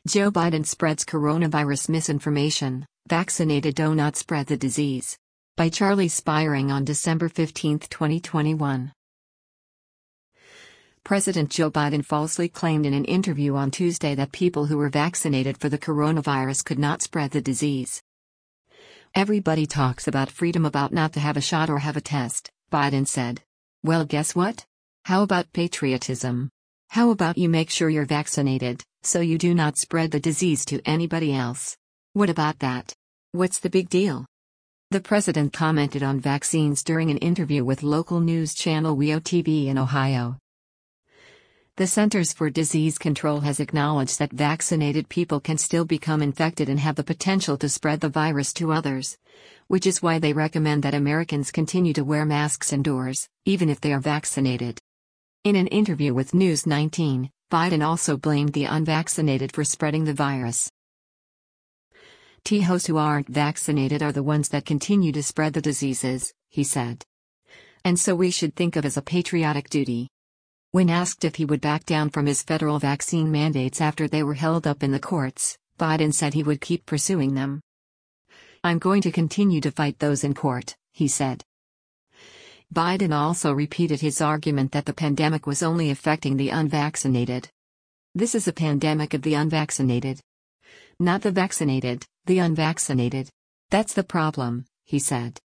Joe Biden spreads coronavirus misinformation, vaccinated do not spread the disease. By Charlie Spiering on December 15, 2021. President Joe Biden falsely claimed in an interview on Tuesday that people who were vaccinated for the coronavirus could not spread the disease. Everybody talks about freedom about not to have a shot or have a test, Biden said. Well, guess what? How about patriotism? How about you make sure you're vaccinated, so you do not spread the disease to anybody else? What about that? What's the big deal? The president commented on vaccines during an interview with local news channel WEO-TV in Ohio. The Centers for Disease Control has acknowledged that vaccinated people can still become infected and have the potential to spread the virus to others, which is why they recommend that Americans continue to wear masks indoors, even if they are vaccinated. In an interview with News 19, Biden also blamed the unvaccinated for spreading the virus. Those who aren't vaccinated are the ones that continue to spread the diseases, he said. And so we should think of as a patriotic duty. When asked if he would back down from his federal vaccine mandates after they were held up in the courts, Biden said he would keep pursuing them. I'm going to continue to fight those in court, he said. Biden also repeated his argument that the pandemic was only affecting the unvaccinated. This is a pandemic of the unvaccinated. Not the vaccinated, the unvaccinated. That's the problem, he said.